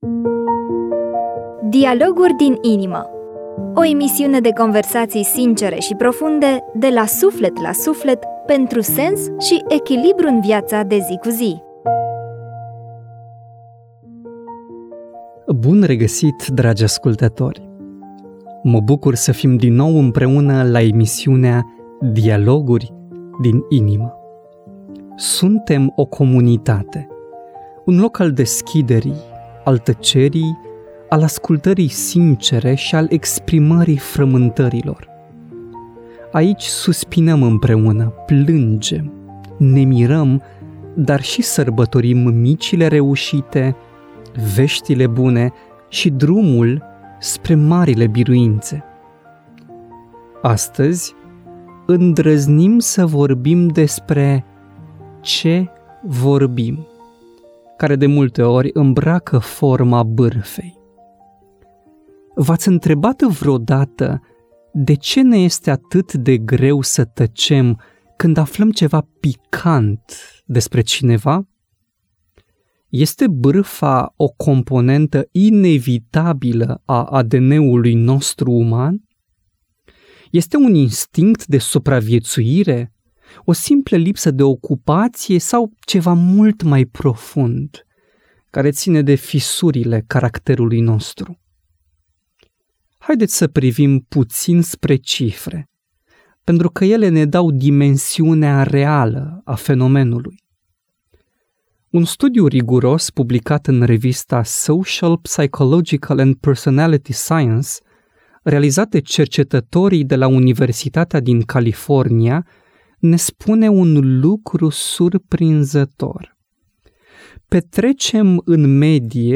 Dialoguri din inimă. O emisiune de conversații sincere și profunde, de la suflet la suflet, pentru sens și echilibru în viața de zi cu zi. Bun regăsit, dragi ascultători! Mă bucur să fim din nou împreună la emisiunea Dialoguri din inimă. Suntem o comunitate, un loc al deschiderii, al tăcerii, al ascultării sincere și al exprimării frământărilor. Aici suspinăm împreună, plângem, ne mirăm, dar și sărbătorim micile reușite, veștile bune și drumul spre marile biruințe. Astăzi îndrăznim să vorbim despre ce vorbim, care de multe ori îmbracă forma bârfei. V-ați întrebat vreodată de ce ne este atât de greu să tăcem când aflăm ceva picant despre cineva? Este bârfa o componentă inevitabilă a ADN-ului nostru uman? Este un instinct de supraviețuire, o simplă lipsă de ocupație sau ceva mult mai profund, care ține de fisurile caracterului nostru? Haideți să privim puțin spre cifre, pentru că ele ne dau dimensiunea reală a fenomenului. Un studiu riguros publicat în revista Social, Psychological and Personality Science, realizat de cercetătorii de la Universitatea din California, ne spune un lucru surprinzător. Petrecem în medie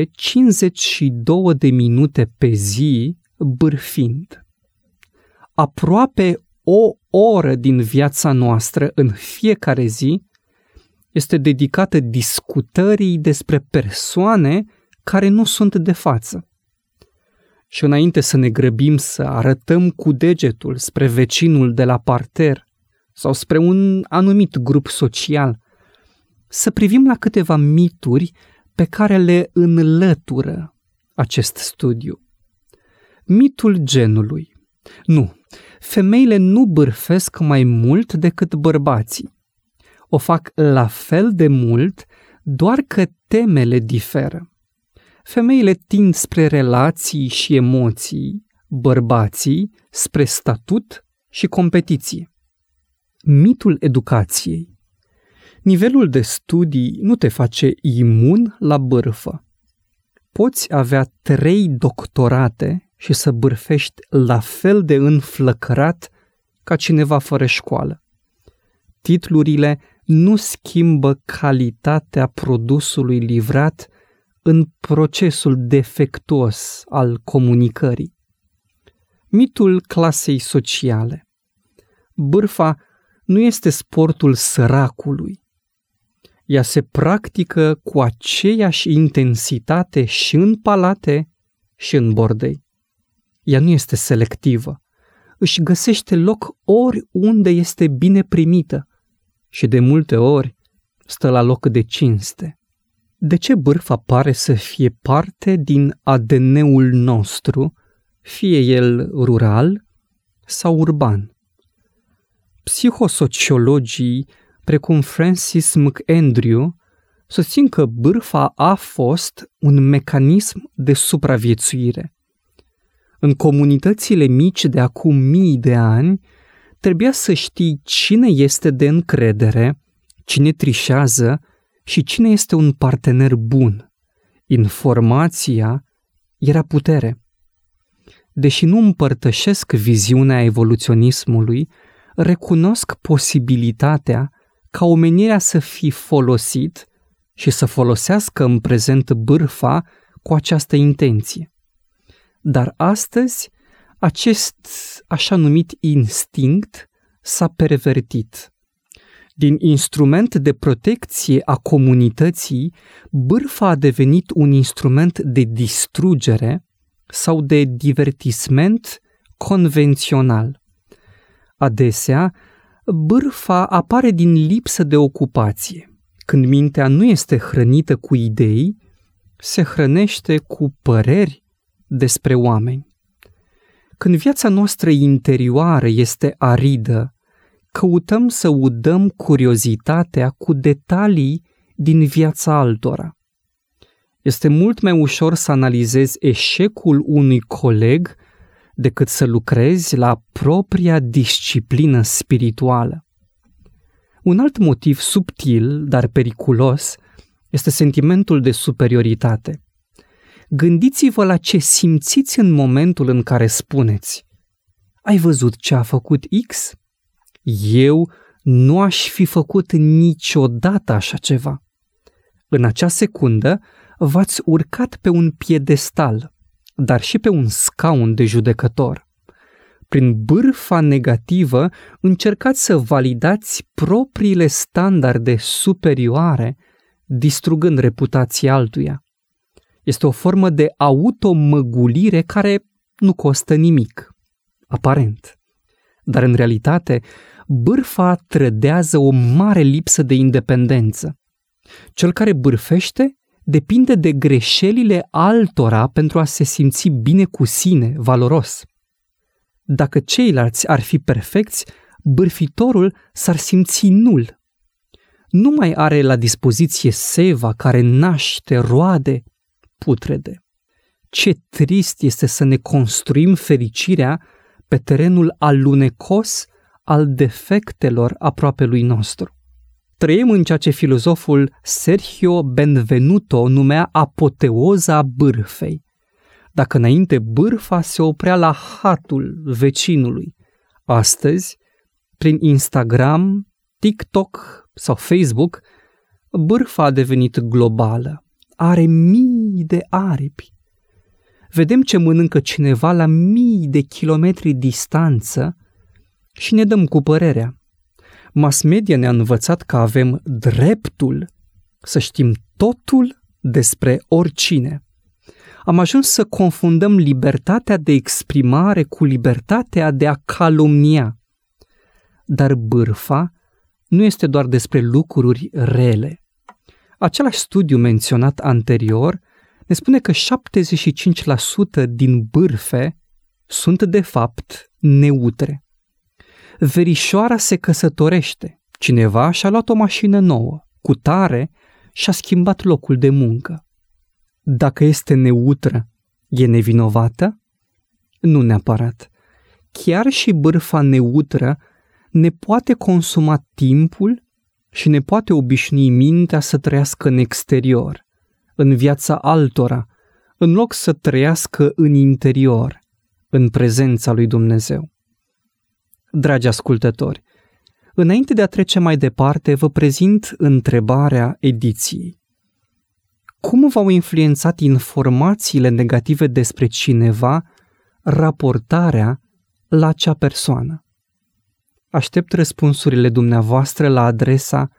52 de minute pe zi bârfind. Aproape o oră din viața noastră în fiecare zi este dedicată discutării despre persoane care nu sunt de față. Și înainte să ne grăbim să arătăm cu degetul spre vecinul de la parter sau spre un anumit grup social, să privim la câteva mituri pe care le înlătură acest studiu. Mitul genului. Nu, femeile nu bârfesc mai mult decât bărbații. O fac la fel de mult, doar că temele diferă. Femeile tind spre relații și emoții, bărbații spre statut și competiție. Mitul educației. Nivelul de studii nu te face imun la bârfă. Poți avea 3 doctorate și să bârfești la fel de înflăcărat ca cineva fără școală. Titlurile nu schimbă calitatea produsului livrat în procesul defectuos al comunicării. Mitul clasei sociale. Bârfa nu este sportul săracului. Ea se practică cu aceeași intensitate și în palate și în bordei. Ea nu este selectivă. Își găsește loc oriunde este bine primită și de multe ori stă la loc de cinste. De ce bârfa pare să fie parte din ADN-ul nostru, fie el rural sau urban? Psihosociologii, precum Francis McAndrew, susțin că bârfa a fost un mecanism de supraviețuire. În comunitățile mici de acum mii de ani, trebuia să știi cine este de încredere, cine trișează și cine este un partener bun. Informația era putere. Deși nu împărtășesc viziunea evoluționismului, recunosc posibilitatea ca omenirea să fi folosit și să folosească în prezent bârfa cu această intenție. Dar astăzi, acest așa numit instinct s-a pervertit. Din instrument de protecție a comunității, bârfa a devenit un instrument de distrugere sau de divertisment convențional. Adesea, bârfa apare din lipsă de ocupație, când mintea nu este hrănită cu idei, se hrănește cu păreri despre oameni. Când viața noastră interioară este aridă, căutăm să udăm curiozitatea cu detalii din viața altora. Este mult mai ușor să analizezi eșecul unui coleg decât să lucrezi la propria disciplină spirituală. Un alt motiv subtil, dar periculos, este sentimentul de superioritate. Gândiți-vă la ce simțiți în momentul în care spuneți: ai văzut ce a făcut X? Eu nu aș fi făcut niciodată așa ceva. În acea secundă v-ați urcat pe un piedestal, dar și pe un scaun de judecător. Prin bârfa negativă încercați să validați propriile standarde superioare, distrugând reputația altuia. Este o formă de automăgulire care nu costă nimic, aparent. Dar în realitate, bârfa trădează o mare lipsă de independență. Cel care bârfește depinde de greșelile altora pentru a se simți bine cu sine, valoros. Dacă ceilalți ar fi perfecți, bârfitorul s-ar simți nul. Nu mai are la dispoziție seva care naște roade putrede. Ce trist este să ne construim fericirea pe terenul alunecos al defectelor aproapelui nostru. Trăim în ceea ce filozoful Sergio Benvenuto numea apoteoza bârfei. Dacă înainte bârfa se oprea la hatul vecinului, astăzi, prin Instagram, TikTok sau Facebook, bârfa a devenit globală. Are mii de aripi. Vedem ce mănâncă cineva la mii de kilometri distanță și ne dăm cu părerea. Mass media ne-a învățat că avem dreptul să știm totul despre oricine. Am ajuns să confundăm libertatea de exprimare cu libertatea de a calomnia. Dar bârfa nu este doar despre lucruri rele. Același studiu menționat anterior ne spune că 75% din bârfe sunt de fapt neutre. Verișoara se căsătorește, cineva și-a luat o mașină nouă, cutare și-a schimbat locul de muncă. Dacă este neutră, e nevinovată? Nu neapărat. Chiar și bârfa neutră ne poate consuma timpul și ne poate obișnui mintea să trăiască în exterior, în viața altora, în loc să trăiască în interior, în prezența lui Dumnezeu. Dragi ascultători, înainte de a trece mai departe, vă prezint întrebarea ediției. Cum v-au influențat informațiile negative despre cineva raportarea la acea persoană? Aștept răspunsurile dumneavoastră la adresa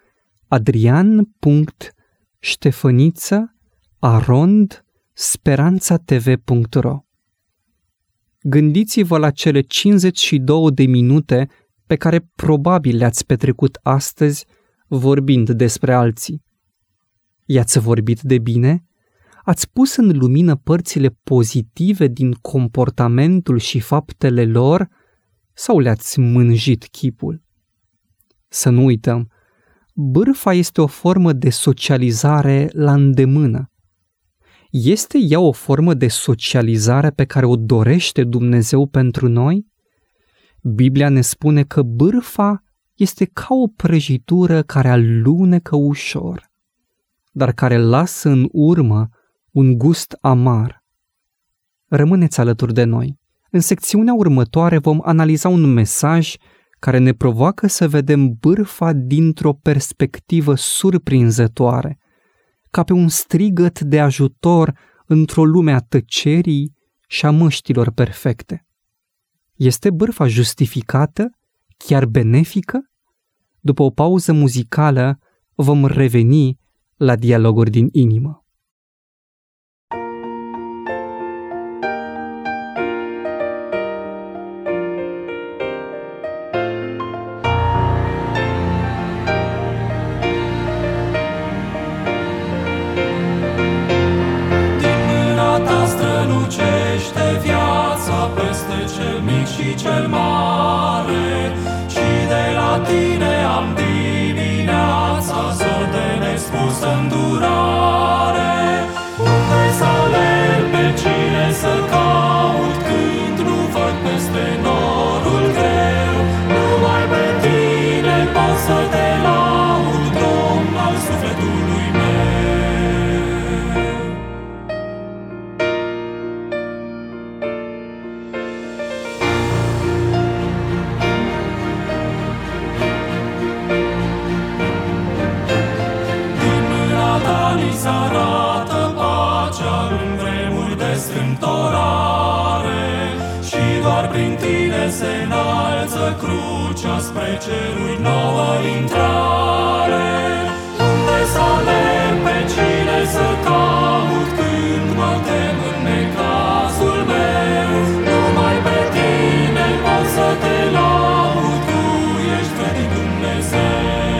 adrian.ștefăniță@speranțatv.ro. Gândiți-vă la cele 52 de minute pe care probabil le-ați petrecut astăzi vorbind despre alții. I-ați vorbit de bine? Ați pus în lumină părțile pozitive din comportamentul și faptele lor sau le-ați mânjit chipul? Să nu uităm, bârfa este o formă de socializare la îndemână. Este ea o formă de socializare pe care o dorește Dumnezeu pentru noi? Biblia ne spune că bârfa este ca o prăjitură care alunecă ușor, dar care lasă în urmă un gust amar. Rămâneți alături de noi. În secțiunea următoare vom analiza un mesaj care ne provoacă să vedem bârfa dintr-o perspectivă surprinzătoare, ca pe un strigăt de ajutor într-o lume a tăcerii și a măștilor perfecte. Este bârfa justificată, chiar benefică? După o pauză muzicală vom reveni la dialoguri din inimă. Stăpânește viața peste cel mic și cel mare, și de la tine am dimineața zor de nespusă îndurare. Unde să alerg, pe cine să caut, când nu văd peste norul greu? Numai pe tine pot să te laud, Domn al sufletului meu. Din mâna ta ni se arată pacea în vremuri de strâmtorare, și doar prin tine se înalță crucea spre ceruri nouă intrare. Unde să alerg, pe cine să caut, când mă tem în necazul meu? Numai pe tine pot să te laud, tu ești vrednic Dumnezeu.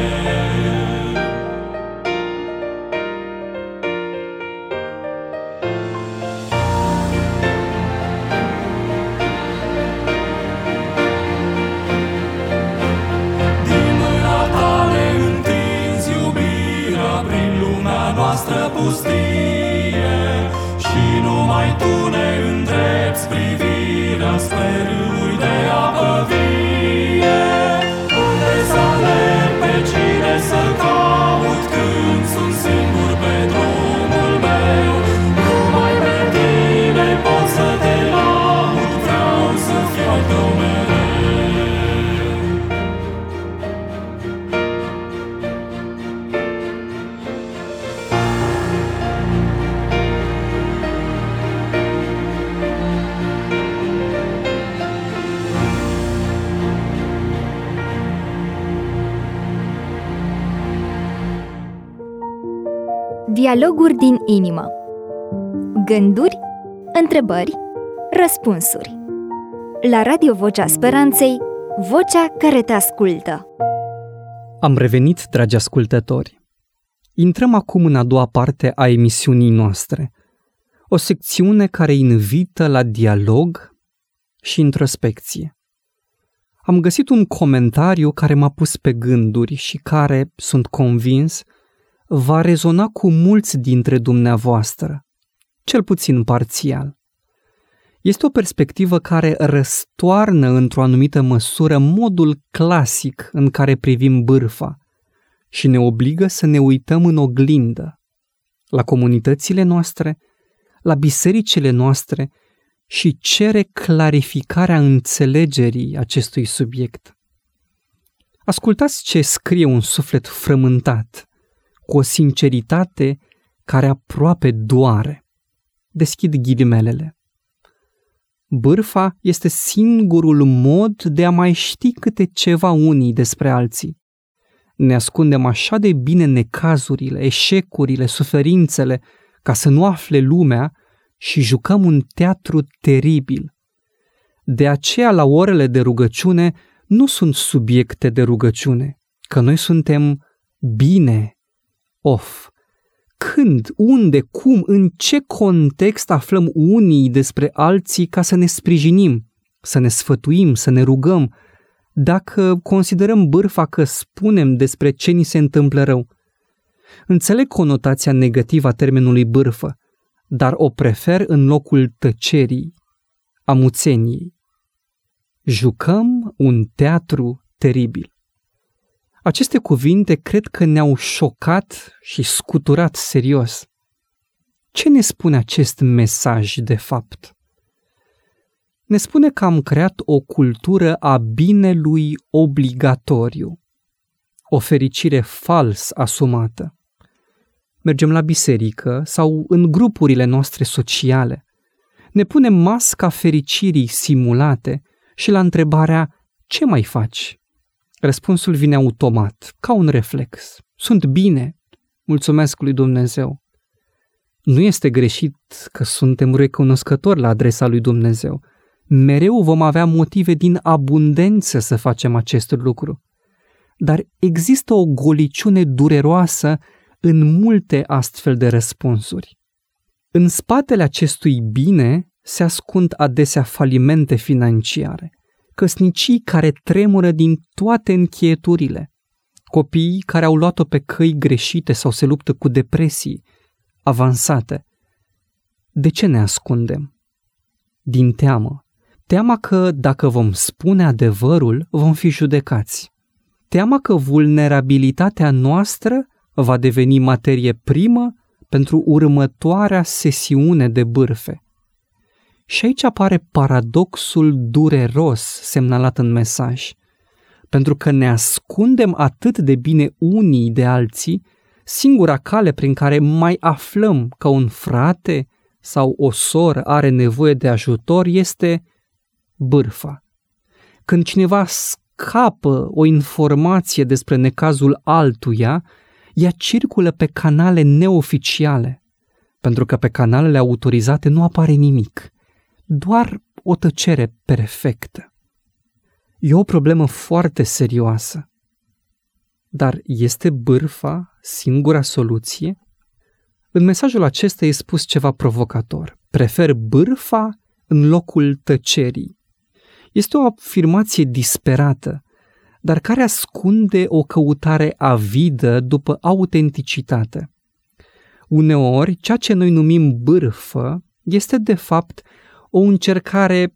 Noastră pustie, și numai tu ne îndrepți privirea spre râuri de apă vie. Unde să alerg, pe cine să caut, când sunt singur pe drumul meu? Numai pe tine pot să te laud, vreau să fiu al tău mereu. Dialoguri din inimă. Gânduri, întrebări, răspunsuri. La Radio Vocea Speranței, vocea care te ascultă. Am revenit, dragi ascultători. Intrăm acum în a doua parte a emisiunii noastre, o secțiune care invită la dialog și introspecție. Am găsit un comentariu care m-a pus pe gânduri și care, sunt convins, va rezona cu mulți dintre dumneavoastră, cel puțin parțial. Este o perspectivă care răstoarnă într-o anumită măsură modul clasic în care privim bârfa și ne obligă să ne uităm în oglindă, la comunitățile noastre, la bisericile noastre și cere clarificarea înțelegerii acestui subiect. Ascultați ce scrie un suflet frământat, cu o sinceritate care aproape doare. Deschid ghilimelele. Bârfa este singurul mod de a mai ști câte ceva unii despre alții. Ne ascundem așa de bine necazurile, eșecurile, suferințele, ca să nu afle lumea și jucăm un teatru teribil. De aceea, la orele de rugăciune, nu sunt subiecte de rugăciune, că noi suntem bine. Când, unde, cum, în ce context aflăm unii despre alții ca să ne sprijinim, să ne sfătuim, să ne rugăm, dacă considerăm bârfa că spunem despre ce ni se întâmplă rău? Înțeleg conotația negativă a termenului bârfă, dar o prefer în locul tăcerii, amuțeniei. Jucăm un teatru teribil. Aceste cuvinte cred că ne-au șocat și scuturat serios. Ce ne spune acest mesaj de fapt? Ne spune că am creat o cultură a binelui obligatoriu, o fericire fals asumată. Mergem la biserică sau în grupurile noastre sociale. Ne punem masca fericirii simulate și la întrebarea ce mai faci? Răspunsul vine automat, ca un reflex. Sunt bine, mulțumesc lui Dumnezeu. Nu este greșit că suntem recunoscători la adresa lui Dumnezeu. Mereu vom avea motive din abundență să facem acest lucru. Dar există o goliciune dureroasă în multe astfel de răspunsuri. În spatele acestui bine se ascund adesea falimente financiare, căsnicii care tremură din toate încheieturile, copiii care au luat-o pe căi greșite sau se luptă cu depresii avansate. De ce ne ascundem? Din teamă. Teama că dacă vom spune adevărul, vom fi judecați. Teama că vulnerabilitatea noastră va deveni materie primă pentru următoarea sesiune de bârfe. Și aici apare paradoxul dureros semnalat în mesaj. Pentru că ne ascundem atât de bine unii de alții, singura cale prin care mai aflăm că un frate sau o soră are nevoie de ajutor este bârfa. Când cineva scapă o informație despre necazul altuia, ea circulă pe canale neoficiale, pentru că pe canalele autorizate nu apare nimic, doar o tăcere perfectă. E o problemă foarte serioasă. Dar este bârfa singura soluție? În mesajul acesta e spus ceva provocator. Prefer bârfa în locul tăcerii. Este o afirmație disperată, dar care ascunde o căutare avidă după autenticitate. Uneori, ceea ce noi numim bârfă este de fapt o încercare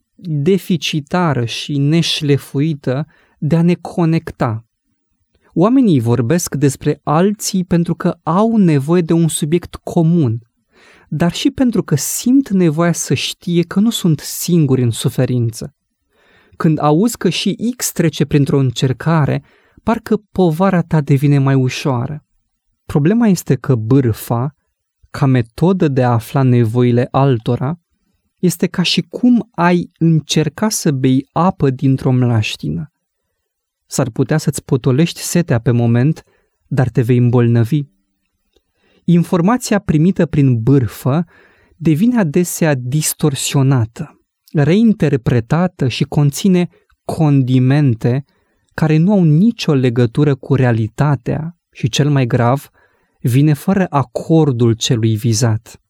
deficitară și neșlefuită de a ne conecta. Oamenii vorbesc despre alții pentru că au nevoie de un subiect comun, dar și pentru că simt nevoia să știe că nu sunt singuri în suferință. Când auzi că și X trece printr-o încercare, parcă povara ta devine mai ușoară. Problema este că bârfa, ca metodă de a afla nevoile altora, este ca și cum ai încerca să bei apă dintr-o mlaștină. S-ar putea să-ți potolești setea pe moment, dar te vei îmbolnăvi. Informația primită prin bârfă devine adesea distorsionată, reinterpretată și conține condimente care nu au nicio legătură cu realitatea și, cel mai grav, vine fără acordul celui vizat.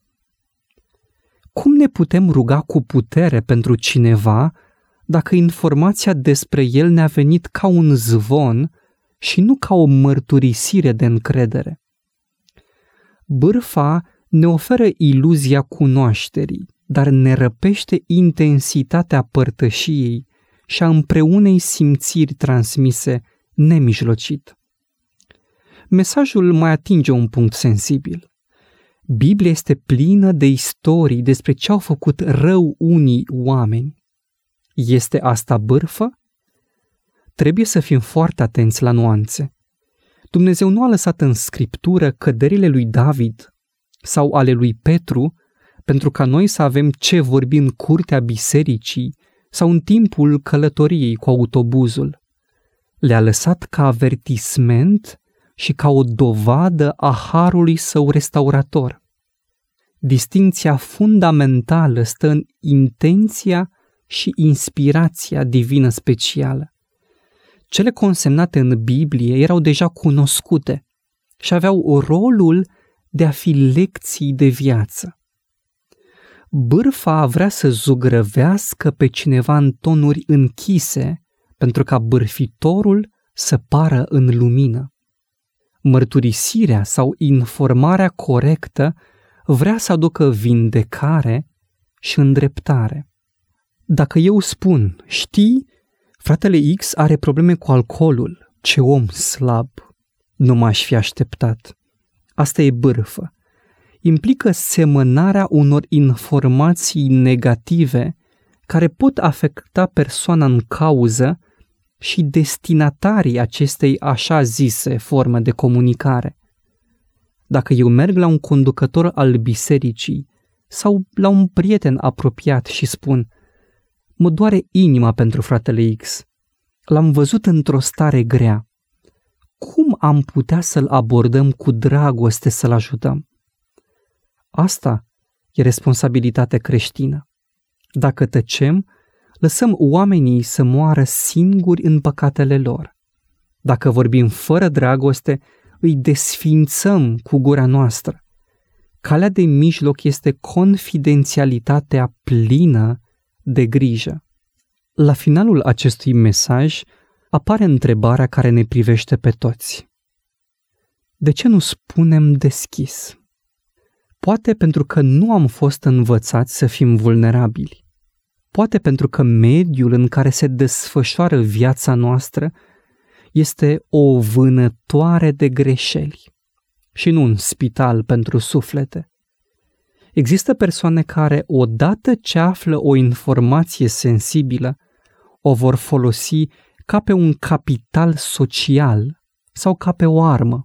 Cum ne putem ruga cu putere pentru cineva dacă informația despre el ne-a venit ca un zvon și nu ca o mărturisire de încredere? Bârfa ne oferă iluzia cunoașterii, dar ne răpește intensitatea părtășiei și a împreunei simțiri transmise nemijlocit. Mesajul mai atinge un punct sensibil. Biblia este plină de istorii despre ce au făcut rău unii oameni. Este asta bârfă? Trebuie să fim foarte atenți la nuanțe. Dumnezeu nu a lăsat în Scriptură căderile lui David sau ale lui Petru pentru ca noi să avem ce vorbi în curtea bisericii sau în timpul călătoriei cu autobuzul. Le-a lăsat ca avertisment și ca o dovadă a harului său restaurator. Distincția fundamentală stă în intenția și inspirația divină specială. Cele consemnate în Biblie erau deja cunoscute și aveau rolul de a fi lecții de viață. Bârfa vrea să zugrăvească pe cineva în tonuri închise pentru ca bârfitorul să pară în lumină. Mărturisirea sau informarea corectă vrea să aducă vindecare și îndreptare. Dacă eu spun, știi, fratele X are probleme cu alcoolul, ce om slab, nu m-aș fi așteptat. Asta e bârfă. Implică semănarea unor informații negative care pot afecta persoana în cauză și destinatarii acestei așa zise forme de comunicare. Dacă eu merg la un conducător al bisericii sau la un prieten apropiat și spun: mă doare inima pentru fratele X, l-am văzut într-o stare grea, cum am putea să-l abordăm cu dragoste să-l ajutăm? Asta e responsabilitate creștină. Dacă tăcem, lăsăm oamenii să moară singuri în păcatele lor. Dacă vorbim fără dragoste, îi desfințăm cu gura noastră. Calea de mijloc este confidențialitatea plină de grijă. La finalul acestui mesaj apare întrebarea care ne privește pe toți. De ce nu spunem deschis? Poate pentru că nu am fost învățați să fim vulnerabili. Poate pentru că mediul în care se desfășoară viața noastră este o vânătoare de greșeli și nu un spital pentru suflete. Există persoane care, odată ce află o informație sensibilă, o vor folosi ca pe un capital social sau ca pe o armă.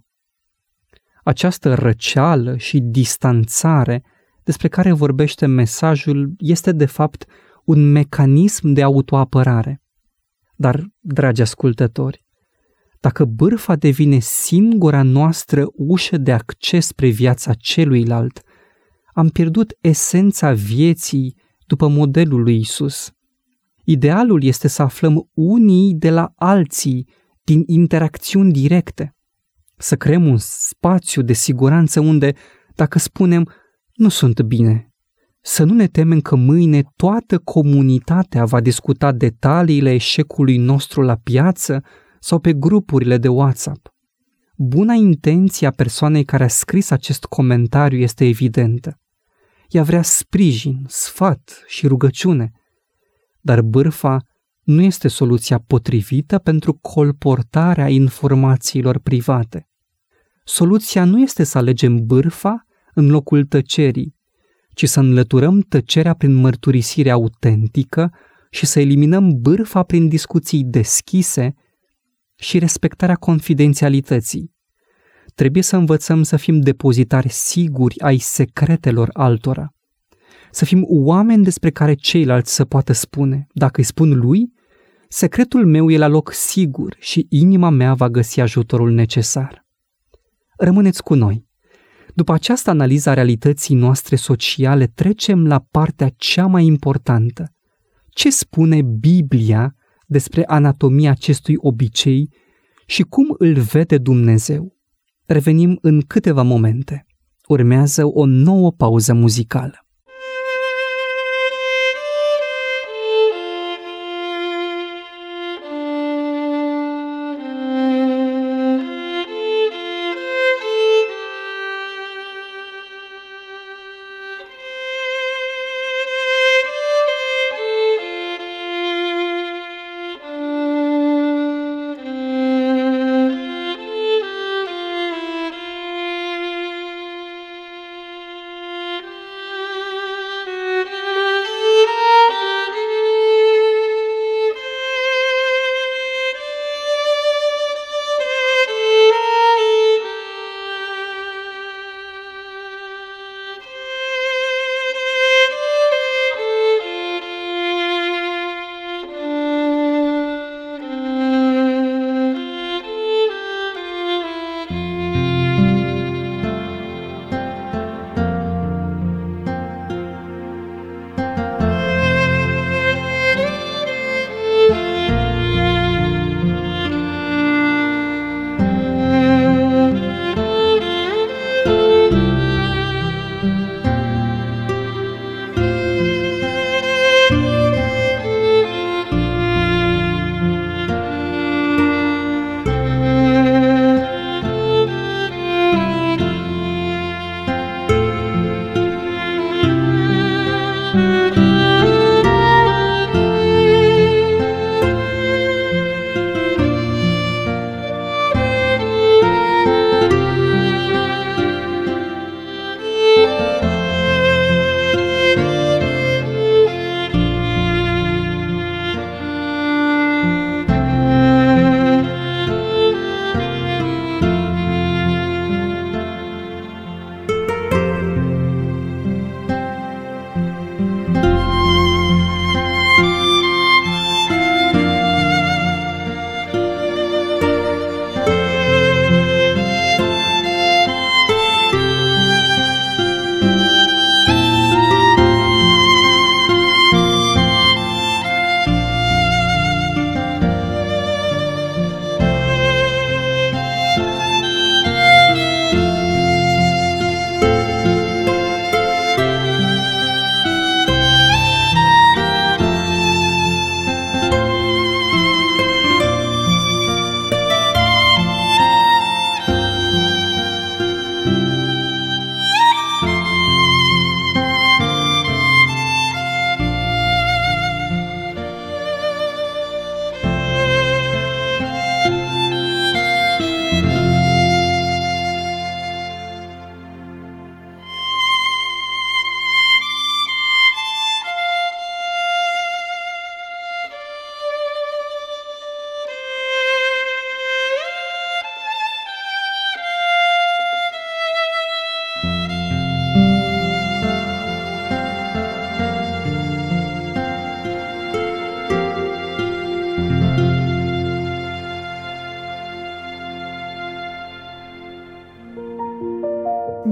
Această răceală și distanțare despre care vorbește mesajul este de fapt un mecanism de autoapărare. Dar, dragi ascultători, dacă bârfa devine singura noastră ușă de acces spre viața celuilalt, am pierdut esența vieții după modelul lui Isus. Idealul este să aflăm unii de la alții din interacțiuni directe, să creăm un spațiu de siguranță unde, dacă spunem, nu sunt bine, să nu ne temem că mâine toată comunitatea va discuta detaliile eșecului nostru la piață sau pe grupurile de WhatsApp. Buna intenție a persoanei care a scris acest comentariu este evidentă. Ea vrea sprijin, sfat și rugăciune, dar bârfa nu este soluția potrivită pentru colportarea informațiilor private. Soluția nu este să alegem bârfa în locul tăcerii, ci să înlăturăm tăcerea prin mărturisire autentică și să eliminăm bârfa prin discuții deschise și respectarea confidențialității. Trebuie să învățăm să fim depozitari siguri ai secretelor altora. Să fim oameni despre care ceilalți să poată spune, dacă îi spun lui, secretul meu e la loc sigur și inima mea va găsi ajutorul necesar. Rămâneți cu noi. După această analiză a realității noastre sociale, trecem la partea cea mai importantă. Ce spune Biblia despre anatomia acestui obicei și cum îl vede Dumnezeu? Revenim în câteva momente. Urmează o nouă pauză muzicală.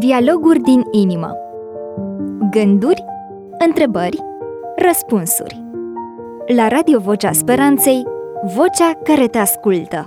Dialoguri din inimă. Gânduri, întrebări, răspunsuri. La Radio Vocea Speranței, vocea care te ascultă.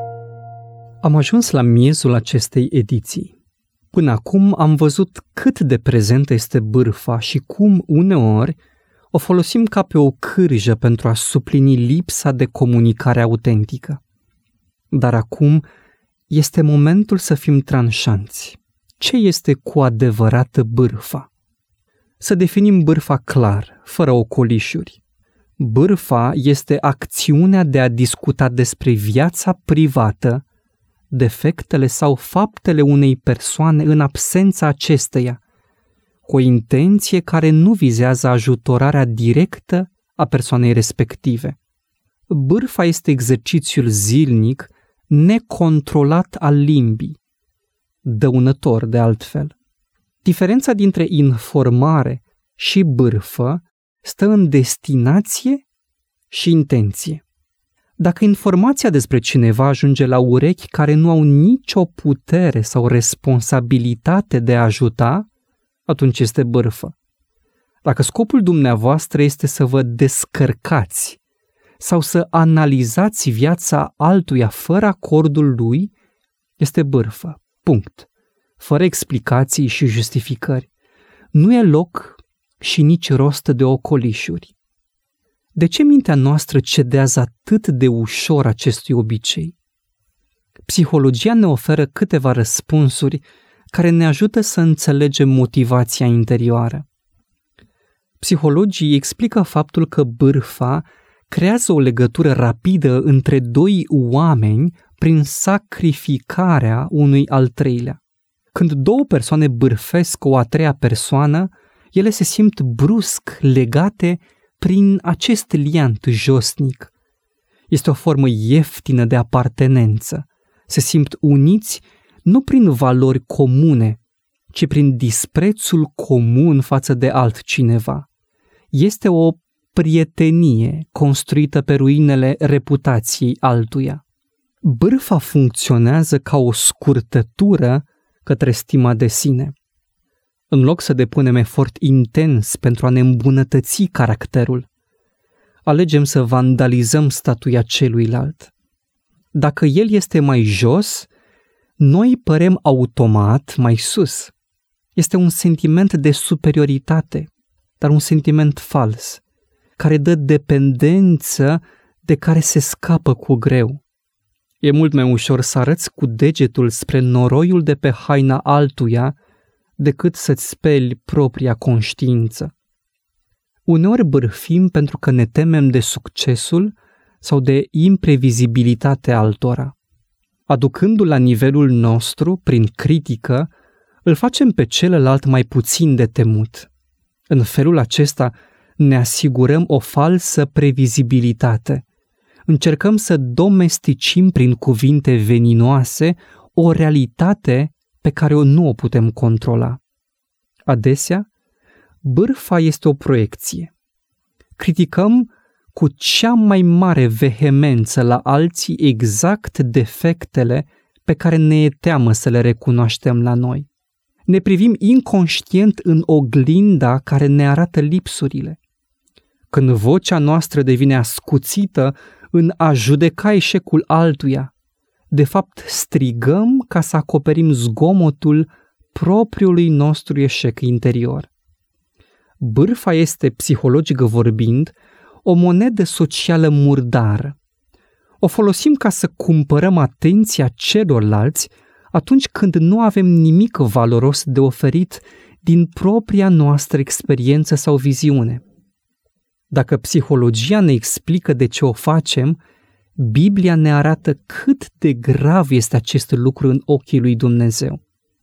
Am ajuns la miezul acestei ediții. Până acum am văzut cât de prezentă este bârfa și cum uneori o folosim ca pe o cârjă pentru a suplini lipsa de comunicare autentică. Dar acum este momentul să fim tranșanți. Ce este cu adevărat bârfa? Să definim bârfa clar, fără ocolișuri. Bârfa este acțiunea de a discuta despre viața privată, defectele sau faptele unei persoane în absența acesteia, cu o intenție care nu vizează ajutorarea directă a persoanei respective. Bârfa este exercițiul zilnic, necontrolat al limbii, dăunător de altfel. Diferența dintre informare și bârfă stă în destinație și intenție. Dacă informația despre cineva ajunge la urechi care nu au nicio putere sau responsabilitate de a ajuta, atunci este bârfă. Dacă scopul dumneavoastră este să vă descărcați sau să analizați viața altuia fără acordul lui, este bârfă. Punct. Fără explicații și justificări. Nu e loc și nici rost de ocolișuri. De ce mintea noastră cedează atât de ușor acestui obicei? Psihologia ne oferă câteva răspunsuri care ne ajută să înțelegem motivația interioară. Psihologii explică faptul că bârfa creează o legătură rapidă între doi oameni prin sacrificarea unui al treilea. Când două persoane bârfesc o a treia persoană, ele se simt brusc legate prin acest liant josnic. Este o formă ieftină de apartenență. Se simt uniți nu prin valori comune, ci prin disprețul comun față de altcineva. Este o prietenie construită pe ruinele reputației altuia. Bârfa funcționează ca o scurtătură către stima de sine. În loc să depunem efort intens pentru a ne îmbunătăți caracterul, alegem să vandalizăm statuia celuilalt. Dacă el este mai jos, noi părem automat mai sus. Este un sentiment de superioritate, dar un sentiment fals, care dă dependență de care se scapă cu greu. E mult mai ușor să arăți cu degetul spre noroiul de pe haina altuia decât să-ți speli propria conștiință. Uneori bârfim pentru că ne temem de succesul sau de imprevizibilitatea altora. Aducându-l la nivelul nostru, prin critică, îl facem pe celălalt mai puțin de temut. În felul acesta ne asigurăm o falsă previzibilitate. Încercăm să domesticim prin cuvinte veninoase o realitate pe care nu o putem controla. Adesea, bârfa este o proiecție. Criticăm cu cea mai mare vehemență la alții exact defectele pe care ne e teamă să le recunoaștem la noi. Ne privim inconștient în oglinda care ne arată lipsurile. Când vocea noastră devine ascuțită în a judeca eșecul altuia, de fapt strigăm ca să acoperim zgomotul propriului nostru eșec interior. Bârfa este, psihologic vorbind, o monedă socială murdară. O folosim ca să cumpărăm atenția celorlalți atunci când nu avem nimic valoros de oferit din propria noastră experiență sau viziune. Dacă psihologia ne explică de ce o facem, Biblia ne arată cât de grav este acest lucru în ochii lui Dumnezeu.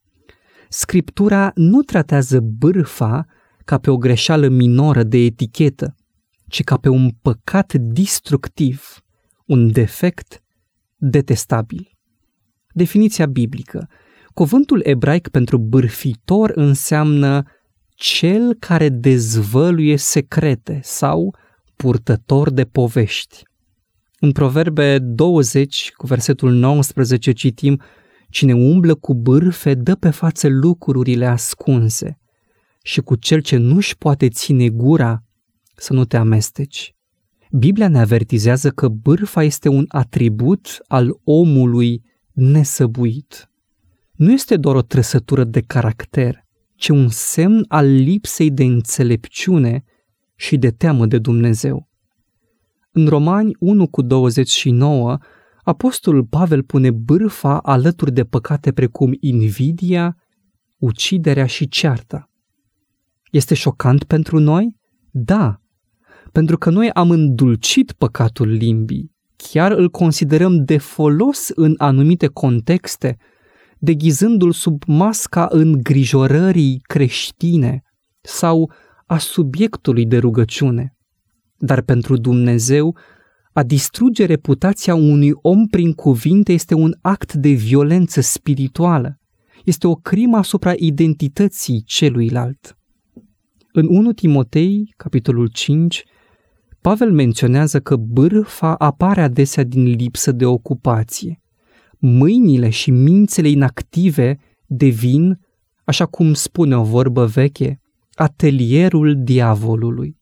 Scriptura nu tratează bârfa ca pe o greșeală minoră de etichetă, ci ca pe un păcat destructiv, un defect detestabil. Definiția biblică. Cuvântul ebraic pentru bârfitor înseamnă cel care dezvăluie secrete sau purtător de povești. În Proverbe 20, cu versetul 19, citim: Cine umblă cu bârfe dă pe față lucrurile ascunse și cu cel ce nu-și poate ține gura să nu te amesteci. Biblia ne avertizează că bârfa este un atribut al omului nesăbuit. Nu este doar o trăsătură de caracter, ci un semn al lipsei de înțelepciune și de teamă de Dumnezeu. În Romani 1:29, apostolul Pavel pune bârfa alături de păcate precum invidia, uciderea și cearta. Este șocant pentru noi? Da, pentru că noi am îndulcit păcatul limbii, chiar îl considerăm de folos în anumite contexte, deghizându-l sub masca îngrijorării creștine sau a subiectului de rugăciune. Dar pentru Dumnezeu, a distruge reputația unui om prin cuvinte este un act de violență spirituală. Este o crimă asupra identității celuilalt. În 1 Timotei, capitolul 5, Pavel menționează că bârfa apare adesea din lipsă de ocupație. Mâinile și mințile inactive devin, așa cum spune o vorbă veche, atelierul diavolului.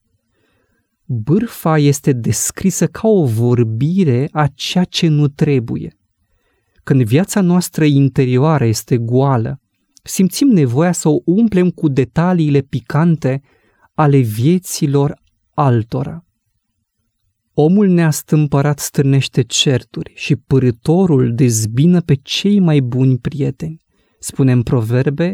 Bârfa este descrisă ca o vorbire a ceea ce nu trebuie. Când viața noastră interioară este goală, simțim nevoia să o umplem cu detaliile picante ale vieților altora. Omul neastâmpărat stârnește certuri și pârâtorul dezbină pe cei mai buni prieteni, spune în Proverbe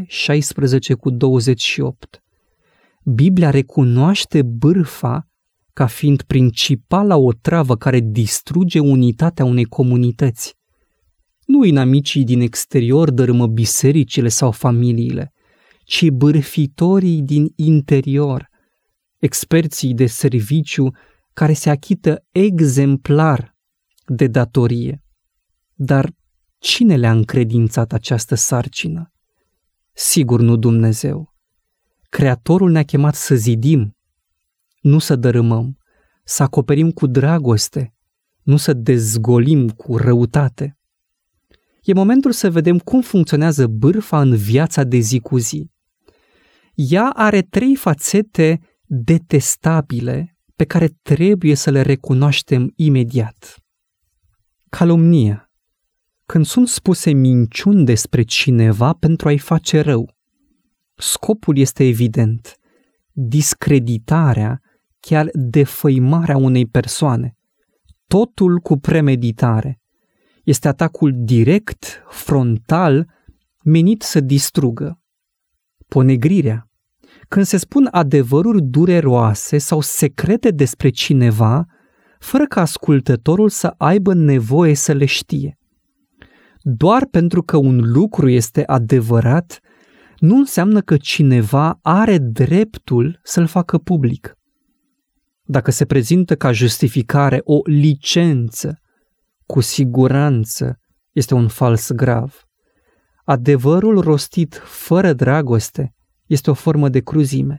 16:28. Biblia recunoaște bârfa ca fiind principala otravă care distruge unitatea unei comunități. Nu inamicii din exterior dărâmă bisericile sau familiile, ci bârfitorii din interior, experții de serviciu care se achită exemplar de datorie. Dar cine le-a încredințat această sarcină? Sigur nu Dumnezeu. Creatorul ne-a chemat să zidim, nu să dărâmăm, să acoperim cu dragoste, nu să dezgolim cu răutate. E momentul să vedem cum funcționează bârfa în viața de zi cu zi. Ea are 3 fațete detestabile pe care trebuie să le recunoaștem imediat. Calomnia. Când sunt spuse minciuni despre cineva pentru a-i face rău. Scopul este evident. Discreditarea, chiar defăimarea unei persoane. Totul cu premeditare. Este atacul direct, frontal, menit să distrugă. Ponegrirea. Când se spun adevăruri dureroase sau secrete despre cineva, fără ca ascultătorul să aibă nevoie să le știe. Doar pentru că un lucru este adevărat, nu înseamnă că cineva are dreptul să-l facă public. Dacă se prezintă ca justificare o licență, cu siguranță este un fals grav. Adevărul rostit fără dragoste este o formă de cruzime.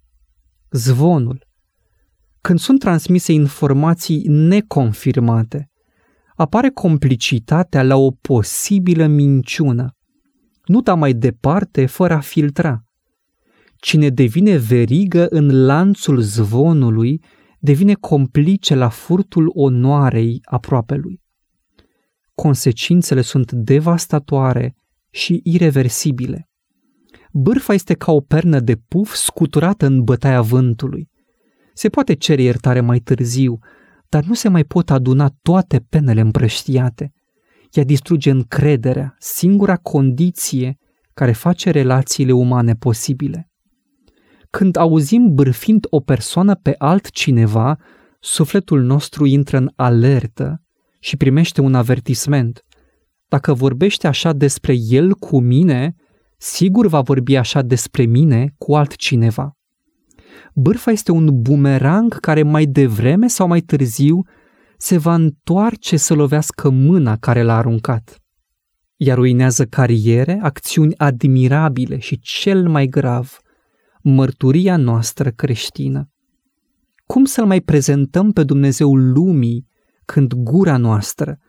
Zvonul. Când sunt transmise informații neconfirmate, apare complicitatea la o posibilă minciună. Nu da mai departe fără a filtra. Cine devine verigă în lanțul zvonului, devine complice la furtul onoarei aproapelui. Consecințele sunt devastatoare și ireversibile. Bârfa este ca o pernă de puf scuturată în bătaia vântului. Se poate cere iertare mai târziu, dar nu se mai pot aduna toate penele împrăștiate. Ea distruge încrederea, singura condiție care face relațiile umane posibile. Când auzim bârfind o persoană pe altcineva, sufletul nostru intră în alertă și primește un avertisment. Dacă vorbește așa despre el cu mine, sigur va vorbi așa despre mine cu altcineva. Bârfa este un bumerang care mai devreme sau mai târziu se va întoarce să lovească mâna care l-a aruncat. Ea ruinează cariere, acțiuni admirabile și, cel mai grav, mărturia noastră creștină. Cum să-L mai prezentăm pe Dumnezeul lumii când gura noastră,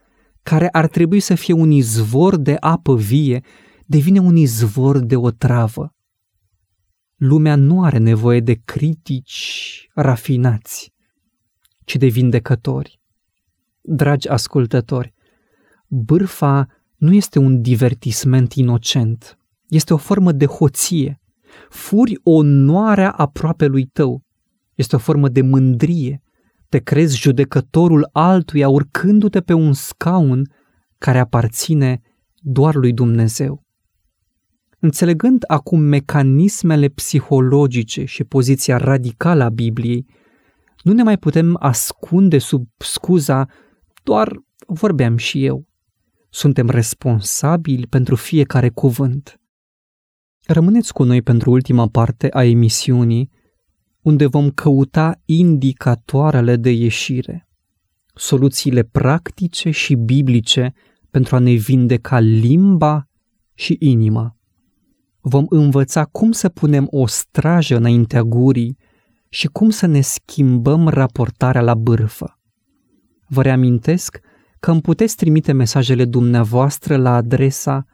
care ar trebui să fie un izvor de apă vie, devine un izvor de otravă. Lumea nu are nevoie de critici rafinați, ci de vindecători. Dragi ascultători, bârfa nu este un divertisment inocent, este o formă de hoție. Furi onoarea aproapelui tău, este o formă de mândrie. Te crezi judecătorul altuia urcându-te pe un scaun care aparține doar lui Dumnezeu. Înțelegând acum mecanismele psihologice și poziția radicală a Bibliei, nu ne mai putem ascunde sub scuza doar vorbeam și eu. Suntem responsabili pentru fiecare cuvânt. Rămâneți cu noi pentru ultima parte a emisiunii, unde vom căuta indicatoarele de ieșire, soluțiile practice și biblice pentru a ne vindeca limba și inima. Vom învăța cum să punem o strajă înaintea gurii și cum să ne schimbăm raportarea la bârfă. Vă reamintesc că îmi puteți trimite mesajele dumneavoastră la adresa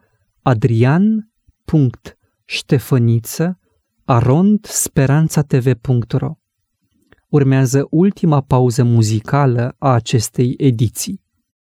adrian.ștefăniță@speranțatv.ro. Urmează ultima pauză muzicală a acestei ediții.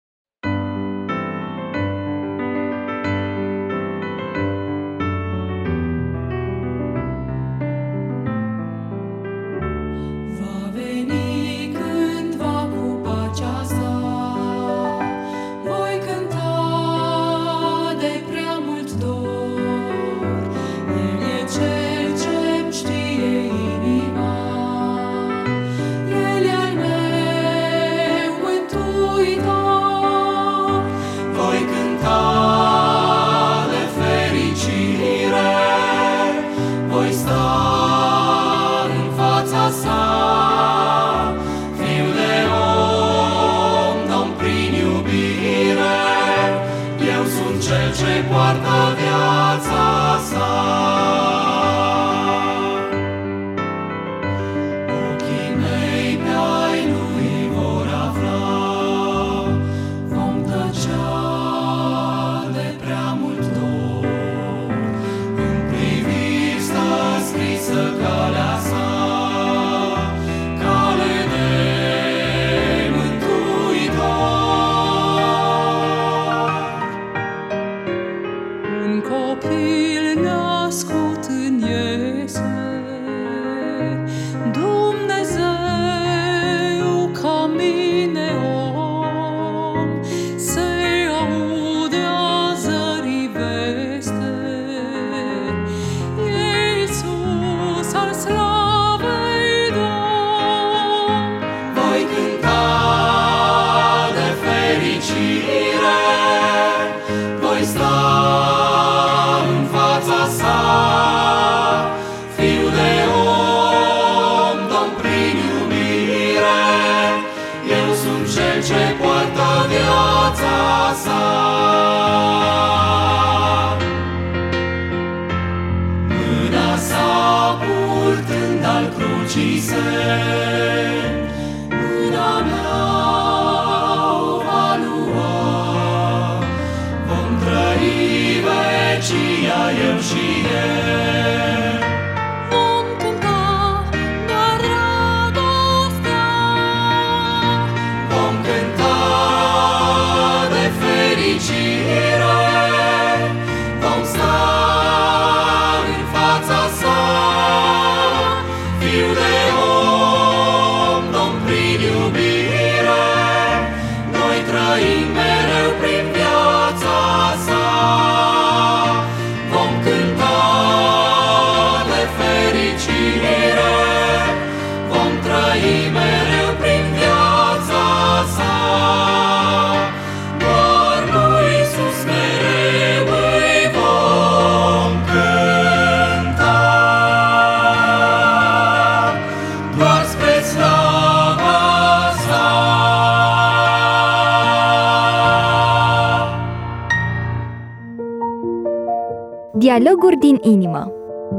Dialoguri din inimă.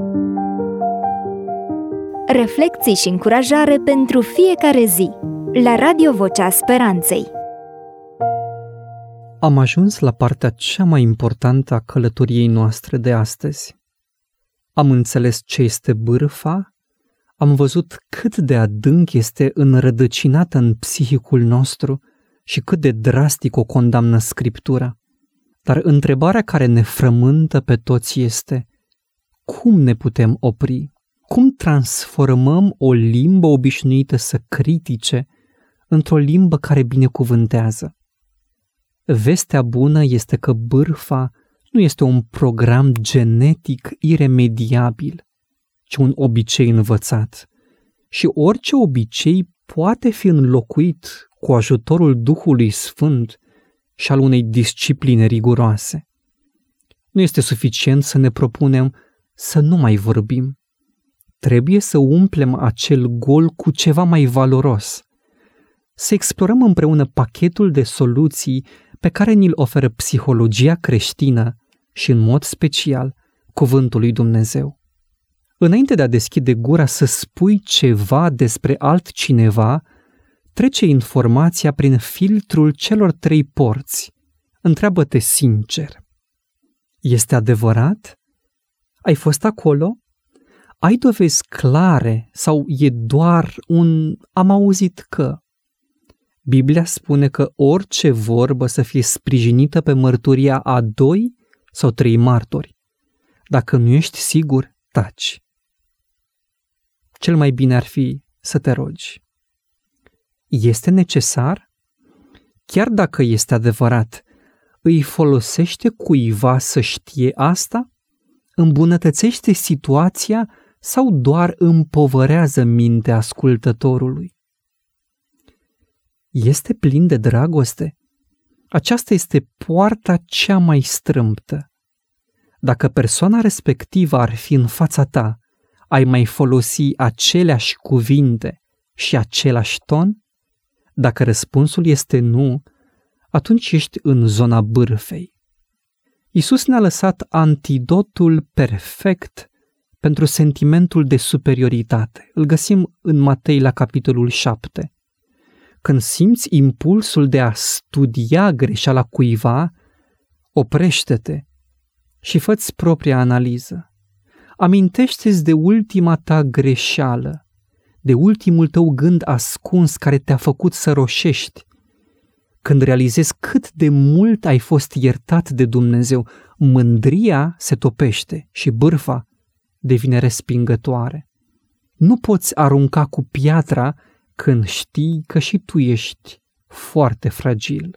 Reflecții și încurajare pentru fiecare zi. La Radio Vocea Speranței. Am ajuns la partea cea mai importantă a călătoriei noastre de astăzi. Am înțeles ce este bârfa, am văzut cât de adânc este înrădăcinată în psihicul nostru și cât de drastic o condamnă Scriptura. Dar întrebarea care ne frământă pe toți este: cum ne putem opri? Cum transformăm o limbă obișnuită să critique într-o limbă care binecuvântează? Vestea bună este că bârfa nu este un program genetic iremediabil, ci un obicei învățat. Și orice obicei poate fi înlocuit cu ajutorul Duhului Sfânt și al unei discipline riguroase. Nu este suficient să ne propunem să nu mai vorbim. Trebuie să umplem acel gol cu ceva mai valoros. Să explorăm împreună pachetul de soluții pe care ni-l oferă psihologia creștină și, în mod special, Cuvântul lui Dumnezeu. Înainte de a deschide gura să spui ceva despre altcineva, trece informația prin filtrul celor 3 porți. Întreabă-te sincer: este adevărat? Ai fost acolo? Ai dovezi clare sau e doar un am auzit că? Biblia spune că orice vorbă să fie sprijinită pe mărturia a 2 sau 3 martori. Dacă nu ești sigur, taci. Cel mai bine ar fi să te rogi. Este necesar? Chiar dacă este adevărat, îi folosește cuiva să știe asta? Îmbunătățește situația sau doar împovărează mintea ascultătorului? Este plin de dragoste? Aceasta este poarta cea mai strâmtă. Dacă persoana respectivă ar fi în fața ta, ai mai folosi aceleași cuvinte și același ton? Dacă răspunsul este nu, atunci ești în zona bârfei. Iisus ne-a lăsat antidotul perfect pentru sentimentul de superioritate. Îl găsim în Matei la capitolul 7. Când simți impulsul de a studia greșeala cuiva, oprește-te și fă-ți propria analiză. Amintește-ți de ultima ta greșeală, de ultimul tău gând ascuns care te-a făcut să roșești. Când realizezi cât de mult ai fost iertat de Dumnezeu, mândria se topește și bârfa devine respingătoare. Nu poți arunca cu piatra când știi că și tu ești foarte fragil.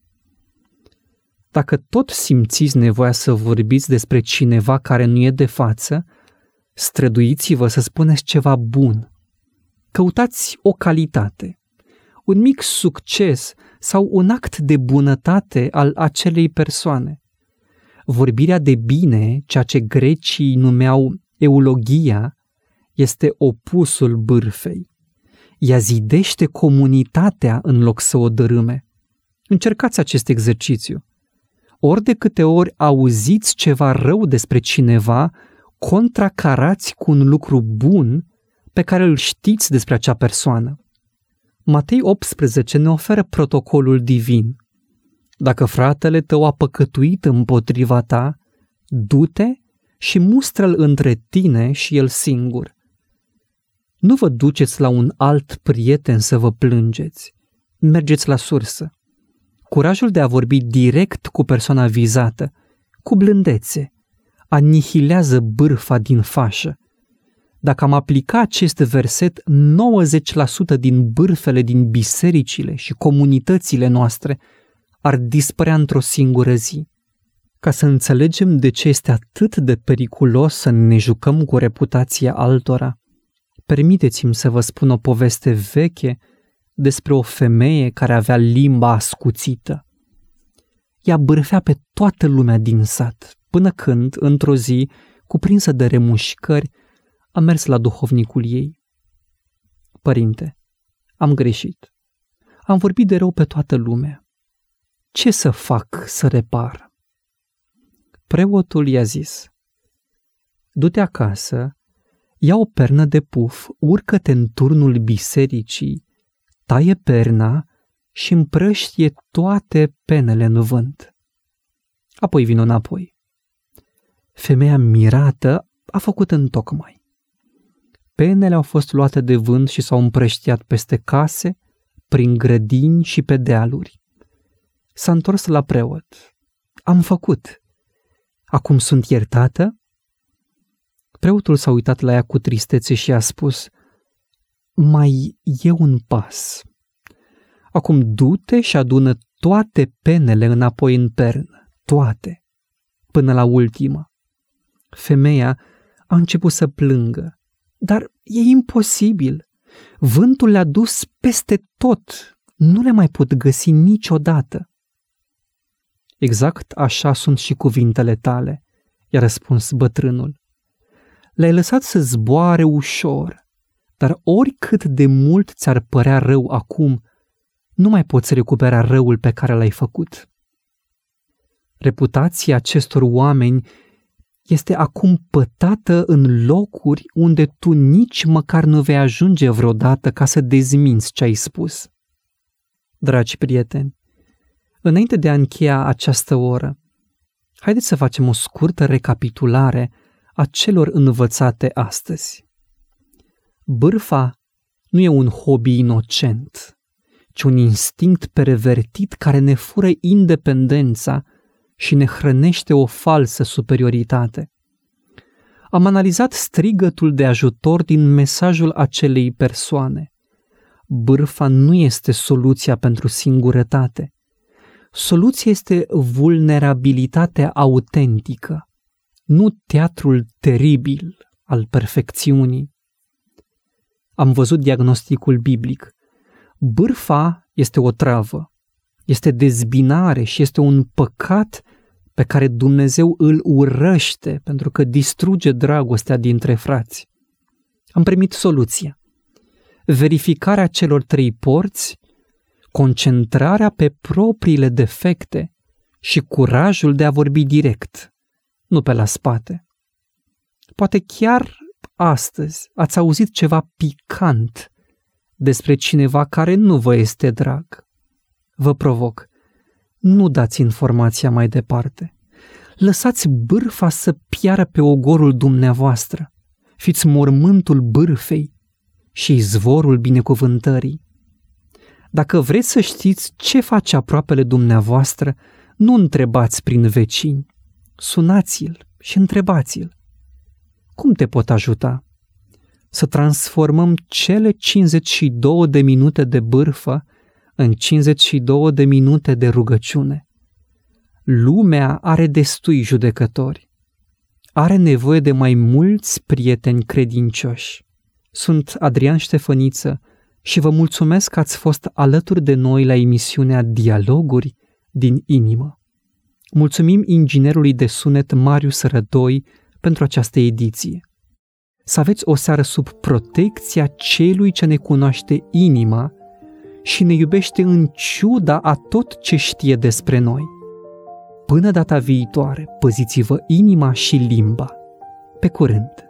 Dacă tot simțiți nevoia să vorbiți despre cineva care nu e de față, străduiți-vă să spuneți ceva bun. Căutați o calitate, un mic succes sau un act de bunătate al acelei persoane. Vorbirea de bine, ceea ce grecii numeau eulogia, este opusul bârfei. Ea zidește comunitatea în loc să o dărâme. Încercați acest exercițiu. Ori de câte ori auziți ceva rău despre cineva, contracarați cu un lucru bun pe care îl știți despre acea persoană. Matei 18 ne oferă protocolul divin. Dacă fratele tău a păcătuit împotriva ta, du-te și mustră-l între tine și el singur. Nu vă duceți la un alt prieten să vă plângeți. Mergeți la sursă. Curajul de a vorbi direct cu persoana vizată, cu blândețe, anihilează bârfa din fașă. Dacă am aplica acest verset, 90% din bârfele din bisericile și comunitățile noastre ar dispărea într-o singură zi. Ca să înțelegem de ce este atât de periculos să ne jucăm cu reputația altora, permiteți-mi să vă spun o poveste veche despre o femeie care avea limba ascuțită. Ea bârfea pe toată lumea din sat, până când, într-o zi, cuprinsă de remușcări, a mers la duhovnicul ei. Părinte, am greșit. Am vorbit de rău pe toată lumea. Ce să fac să repar? Preotul i-a zis: du-te acasă, ia o pernă de puf, urcă-te în turnul bisericii, taie perna și împrăștie toate penele în vânt. Apoi vine înapoi. Femeia mirată a făcut întocmai. Penele au fost luate de vânt și s-au împrăștiat peste case, prin grădini și pe dealuri. S-a întors la preot. Am făcut. Acum sunt iertată? Preotul s-a uitat la ea cu tristețe și a spus: mai e un pas. Acum du-te și adună toate penele înapoi în pernă, toate, până la ultima. Femeia a început să plângă, dar e imposibil. Vântul le-a dus peste tot, nu le mai pot găsi niciodată. Exact așa sunt și cuvintele tale, i-a răspuns bătrânul. Le-ai lăsat să zboare ușor, dar oricât de mult ți-ar părea rău acum, nu mai poți recupera răul pe care l-ai făcut. Reputația acestor oameni este acum pătată în locuri unde tu nici măcar nu vei ajunge vreodată ca să dezminți ce ai spus. Dragi prieteni, înainte de a încheia această oră, haideți să facem o scurtă recapitulare a celor învățate astăzi. Bârfa nu e un hobby inocent, ci un instinct pervertit care ne fură independența și ne hrănește o falsă superioritate. Am analizat strigătul de ajutor din mesajul acelei persoane. Bârfa nu este soluția pentru singurătate. Soluția este vulnerabilitatea autentică, nu teatrul teribil al perfecțiunii. Am văzut diagnosticul biblic. Bârfa este o travă, este dezbinare și este un păcat pe care Dumnezeu îl urăște pentru că distruge dragostea dintre frați. Am primit soluția. Verificarea celor 3 porți, concentrarea pe propriile defecte și curajul de a vorbi direct, nu pe la spate. Poate chiar astăzi ați auzit ceva picant despre cineva care nu vă este drag. Vă provoc, nu dați informația mai departe. Lăsați bârfa să piară pe ogorul dumneavoastră. Fiți mormântul bârfei și izvorul binecuvântării. Dacă vreți să știți ce face aproapele dumneavoastră, nu întrebați prin vecini. Sunați-l și întrebați-l. Cum te pot ajuta? Să transformăm cele 52 de minute de bârfă în 52 de minute de rugăciune. Lumea are destui judecători. Are nevoie de mai mulți prieteni credincioși. Sunt Adrian Ștefăniță și vă mulțumesc că ați fost alături de noi la emisiunea Dialoguri din inimă. Mulțumim inginerului de sunet Marius Rădoi pentru această ediție. Să aveți o seară sub protecția celui ce ne cunoaște inima și ne iubește în ciuda a tot ce știe despre noi. Până data viitoare, păziți-vă inima și limba. Pe curând!